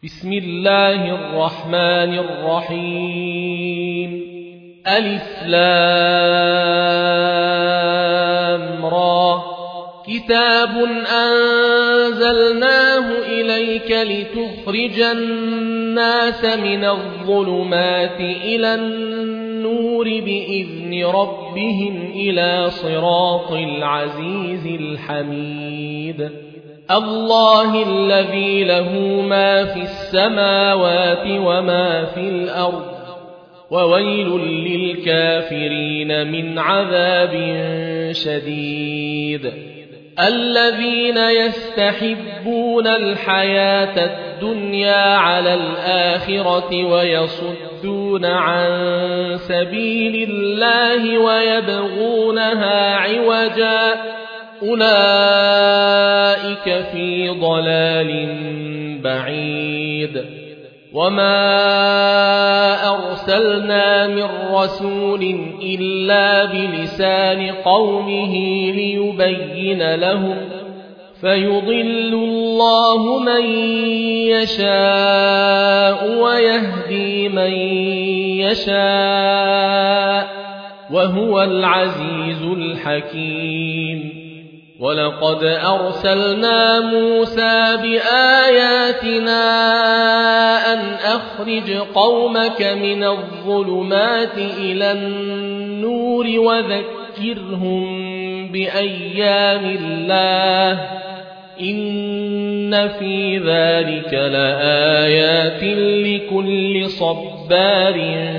بسم الله الرحمن الرحيم ألف لام را كتاب أنزلناه إليك لتخرج الناس من الظلمات إلى النور بإذن ربهم إلى صراط العزيز الحميد الله الذي له ما في السماوات وما في الأرض وويل للكافرين من عذاب شديد الذين يستحبون الحياة الدنيا على الآخرة ويصدون عن سبيل الله ويبغونها عوجا أولئك في ضلال بعيد وما أرسلنا من رسول إلا بلسان قومه ليبين لهم فيضل الله من يشاء ويهدي من يشاء وهو العزيز الحكيم ولقد أرسلنا موسى بآياتنا أن أخرج قومك من الظلمات إلى النور وذكرهم بأيام الله إن في ذلك لآيات لكل صبار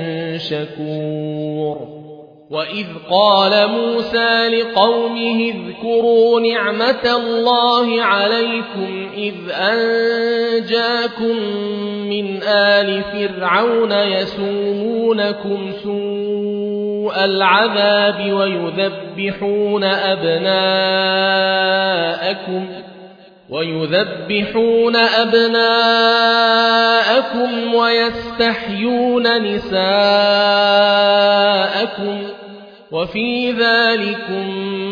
شكور وإذ قال موسى لقومه اذكروا نعمة الله عليكم إذ أنجاكم من آل فرعون يسومونكم سوء العذاب ويذبحون أبناءكم ويستحيون نساءكم وفي ذلكم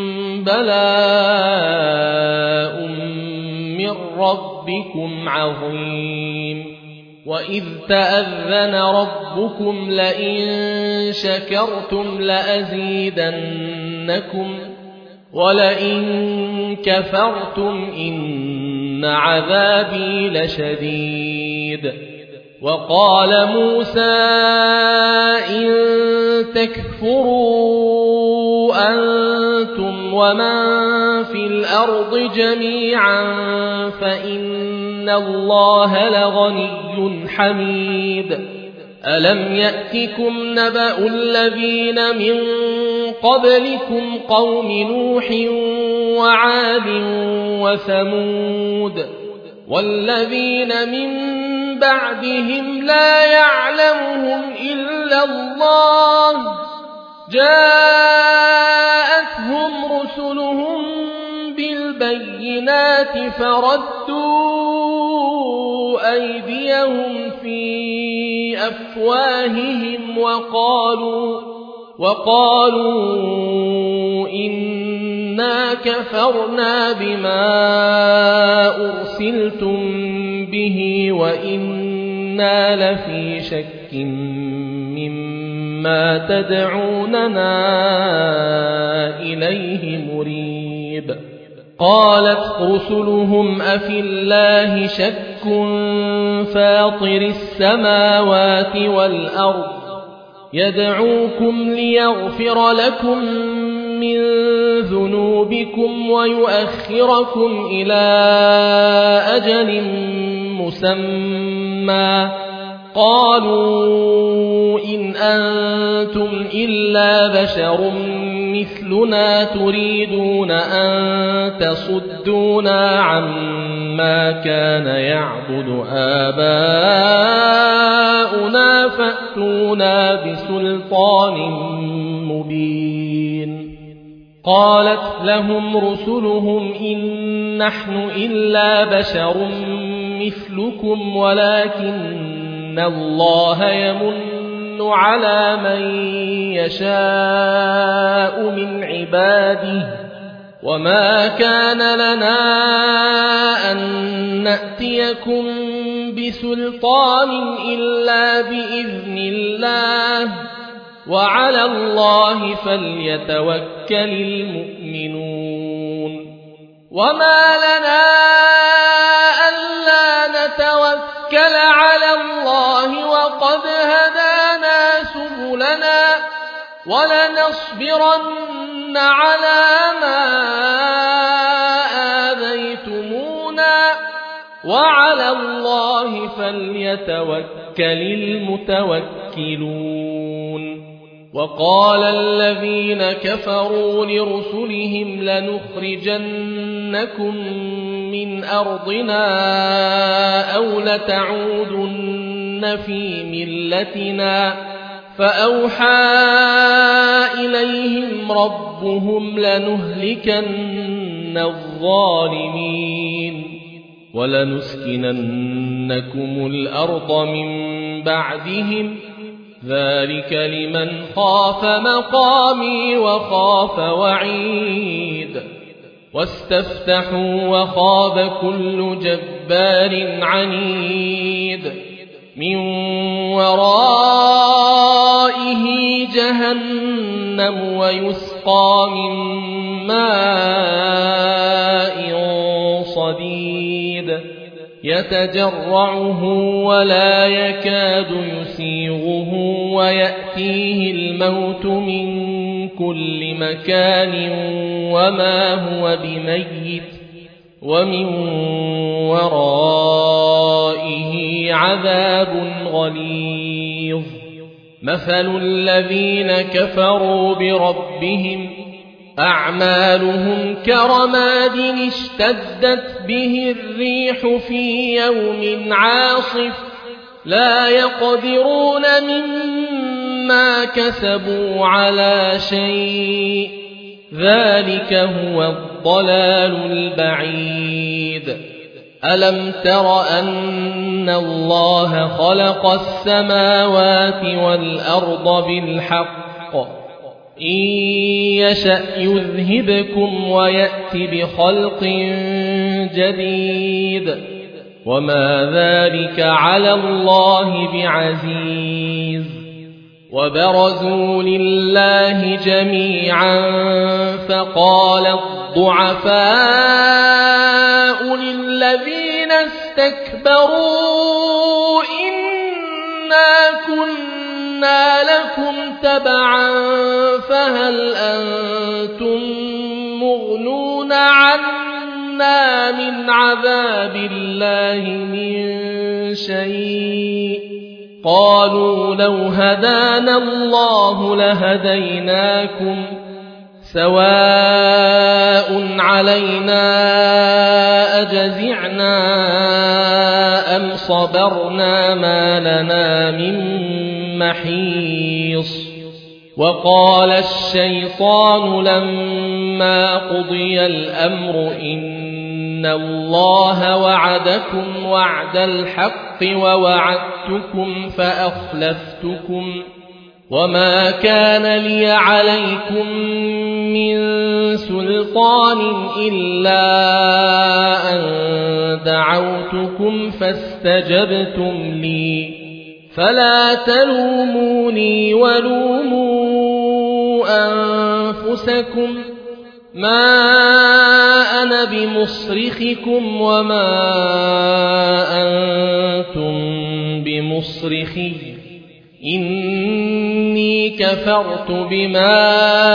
بلاء من ربكم عظيم وإذ تأذن ربكم لئن شكرتم لأزيدنكم ولئن كفرتم إن عذابي لشديد وقال موسى إن تكفروا أنتم ومن في الأرض جميعا فإن الله لغني حميد ألم يأتكم نبأ الذين من قبلكم قوم نوح وعاد وثمود والذين من بعدهم لا يعلمهم إلا الله جاءتهم رسلهم بالبينات فردوا أيديهم في أفواههم وقالوا إنا كفرنا بما أرسلتم به وإنا لفي شك مما تدعوننا إليه مريب قالت رسلهم أفي الله شك فاطر السماوات والأرض يدعوكم ليغفر لكم من ذنوبكم ويؤخركم إلى أجل مسمى قالوا إن أنتم إلا بشر مثلنا تريدون أن تصدونا عما كان يعبد آباؤنا فأتونا بسلطان مبين قالت لهم رسلهم إن نحن إلا بشر مثلكم ولكن الله يمن على من يشاء من عباده وما كان لنا أن نأتيكم بسلطان إلا بإذن الله وعلى الله فليتوكل المؤمنون وما لنا ألا نتوكل على الله وقد هدانا سبلنا ولنصبرن على ما آذيتمونا وعلى الله فليتوكل المتوكلون وقال الذين كفروا لرسلهم لنخرجنكم من أرضنا أو لتعودن في ملتنا فأوحى إليهم ربهم لنهلكن الظالمين ولنسكننكم الأرض من بعدهم ذلك لمن خاف مقامي وخاف وعيد واستفتحوا وخاب كل جبار عنيد من ورائه جهنم ويسقى من ماء صديد يتجرعه ولا يكاد يسيغه ويأتيه الموت من كل مكان وما هو بميت ومن ورائه عذاب غليظ مثل الذين كفروا بربهم أعمالهم كرماد اشتدت به الريح في يوم عاصف لا يقدرون مما كسبوا على شيء ذلك هو الضلال البعيد ألم تر أن الله خلق السماوات والأرض بالحق إن يشأ يذهبكم ويأت بخلق جديد وما ذلك على الله بعزيز وبرزوا لله جميعا فقال الضعفاء للذين استكبروا إنا كنا لكم تبعا فهل أنتم مغنون عنا من عذاب الله من شيء قالوا لو هدانا الله لهديناكم سواء علينا أجزعنا أم صبرنا ما لنا من محيص وقال الشيطان لما قضي الأمر إن الله وعدكم وعد الحق ووعدتكم فأخلفتكم وما كان لي عليكم من سلطان إلا أن دعوتكم فاستجبتم لي فلا تلوموني ولوموا أنفسكم ما أنا بمصرخكم وما أنتم بمصرخي إني كفرت بما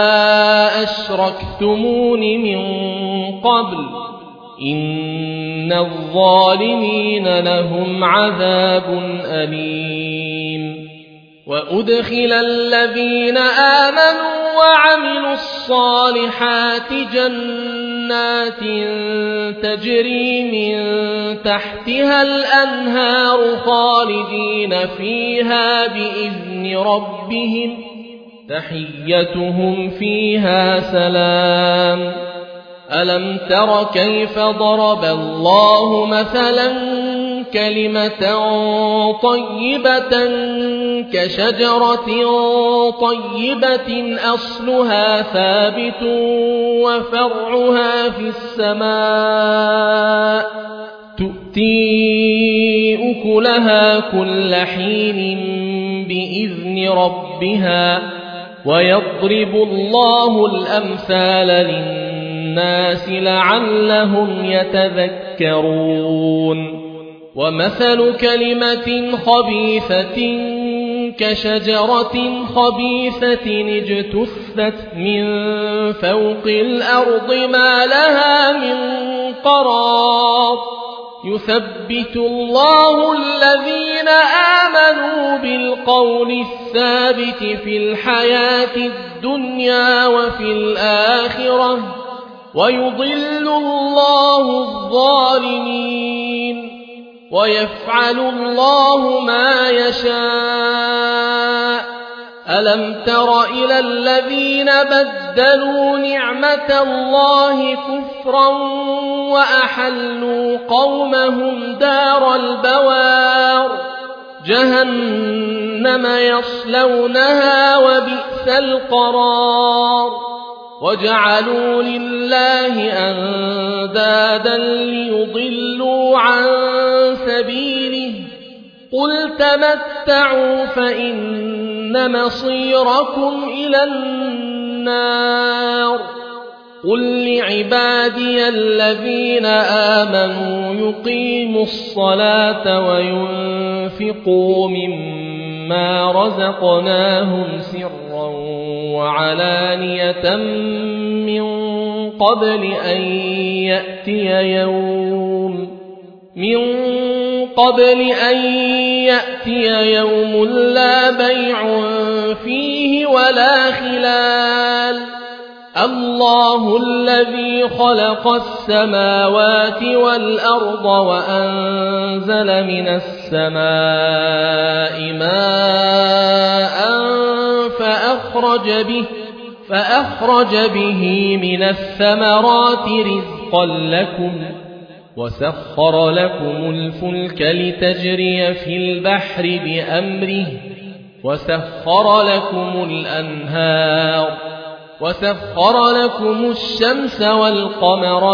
أشركتمون من قبل إن الظالمين لهم عذاب أليم وأدخل الذين آمنوا وعملوا الصالحات جنات تجري من تحتها الأنهار خالدين فيها بإذن ربهم تحيتهم فيها سلام ألم تر كيف ضرب الله مثلا كلمة طيبة كشجرة طيبة أصلها ثابت وفرعها في السماء تؤتي أكلها كل حين بإذن ربها ويضرب الله الأمثال للناس لعلهم يتذكرون ومثل كلمة خبيثة كشجرة خبيثة اجتثت من فوق الأرض ما لها من قرار يثبت الله الذين آمنوا بالقول الثابت في الحياة الدنيا وفي الآخرة ويضل الله الظالمين ويفعل الله ما يشاء ألم تر إلى الذين بدلوا نعمة الله كفرا وأحلوا قومهم دار البوار جهنم يصلونها وبئس القرار وجعلوا لله أندادا ليضلوا عن سبيله قل تمتعوا فإن مصيركم إلى النار قل لعبادي الذين آمنوا يقيموا الصلاة وينفقوا مما رزقناهم سرا وعلانية من قبل أن يأتي يوم لا بيع فيه ولا خلال الله الذي خلق السماوات والأرض وأنزل من السماء ماء فأخرج به من الثمرات رزقا لكم وسخر لكم الفلك لتجري في البحر بأمره وسخر لكم الأنهار وسخر لكم الشمس والقمر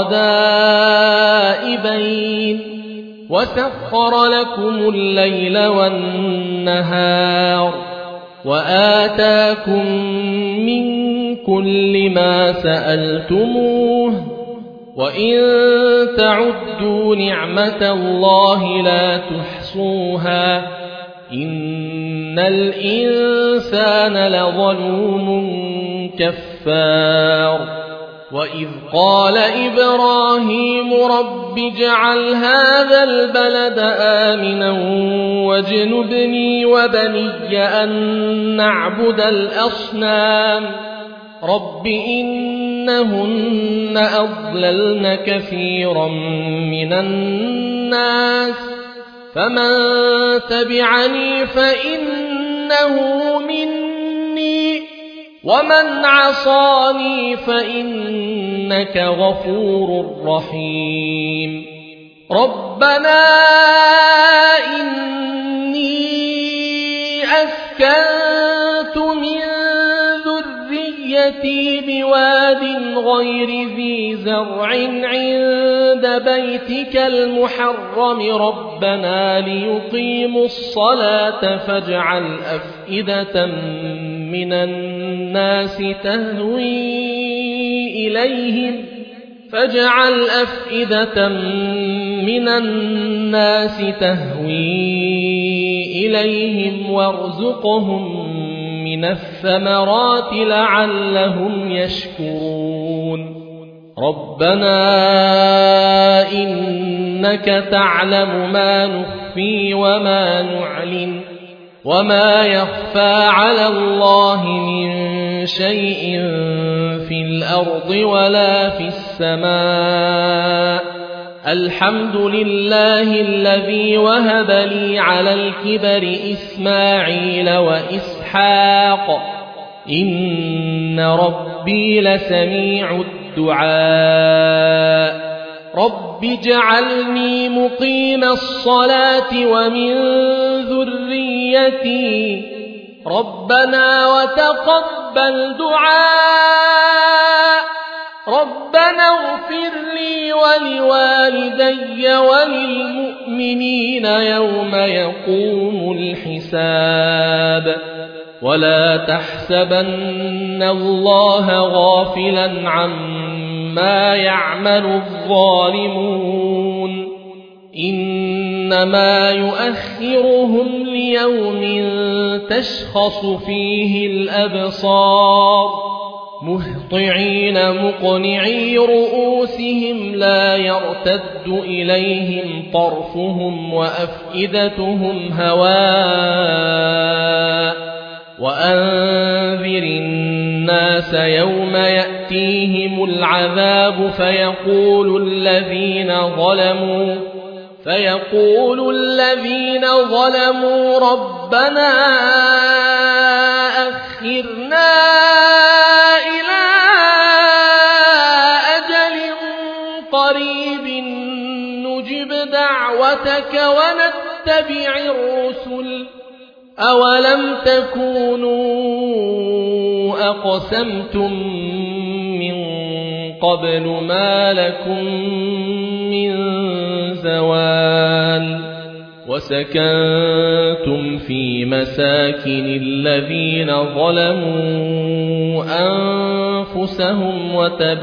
دائبين وسخر لكم الليل والنهار وآتاكم من كل ما سألتموه وإن تعدوا نعمة الله لا تحصوها إن الإنسان لظلوم كفار وإذ قال إبراهيم رب اجعل هذا البلد آمنا واجنبني وبني أن نعبد الأصنام رب إنهن أضللن كثيرا من الناس فمن تبعني فإنه مني ومن عصاني فإنك غفور رحيم ربنا إني أسكنت من ذريتي بواد غير ذي زرع عند بيتك المحرم ربنا ليقيموا الصلاة فاجعل أفئدة من الناس تهوي إليهم وارزقهم من الثمرات لعلهم يشكرون ربنا إنك تعلم ما نخفي وما نعلن وما يخفى على الله من شيء في الأرض ولا في السماء الحمد لله الذي وهب لي على الكبر إسماعيل وإسحاق إن ربي لسميع الدعاء رب اجعلني مقيم الصلاة ومن ذريتي ربنا وتقبل دعاء ربنا اغفر لي ولوالدي وللمؤمنين يوم يقوم الحساب ولا تحسبن الله غافلا عما يعمل الظالمون إنما يؤخرهم ليوم تشخص فيه الأبصار مهطعين مقنعي رؤوسهم لا يرتد إليهم طرفهم وأفئدتهم هواء وأنذر الناس يوم يأتيهم العذاب فيقول الذين ظلموا ربنا أخرنا إلى أجل قريب نجب دعوتك ونتبع الرسل أولم تكونوا أقسمتم من قبل ما لكم من زوال وسكنتم في مساكن الذين ظلموا أنفسهم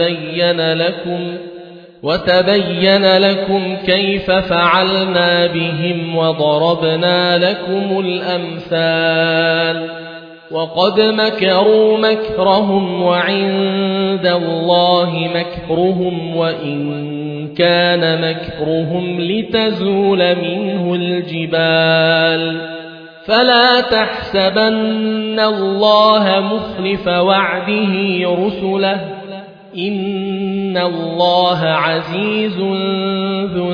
وتبين لكم كيف فعلنا بهم وضربنا لكم الأمثال وقد مكروا مكرهم وعند الله مكرهم وإن كان مكرهم لتزول منه الجبال فلا تحسبن الله مخلف وعده رسله إن الله عزيز ذو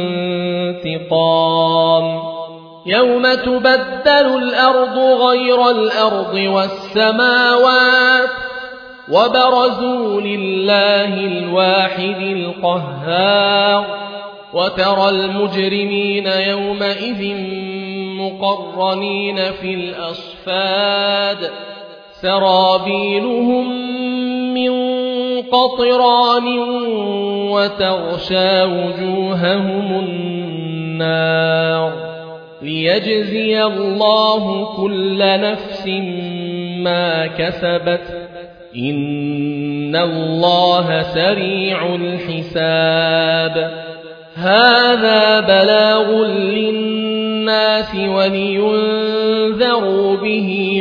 انتقام يوم تبدل الأرض غير الأرض والسماوات وبرزوا لله الواحد القهار وترى المجرمين يومئذ مقرنين في الأصفاد سرابيلهم من قطران وتغشى وجوههم النار ليجزي الله كل نفس ما كسبت إن الله سريع الحساب هذا بلاغ للناس ولينذروا به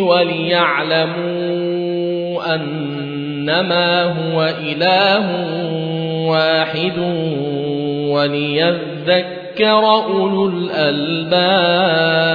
وليعلموا أنما هو إله واحد وليذكر أولو الألباب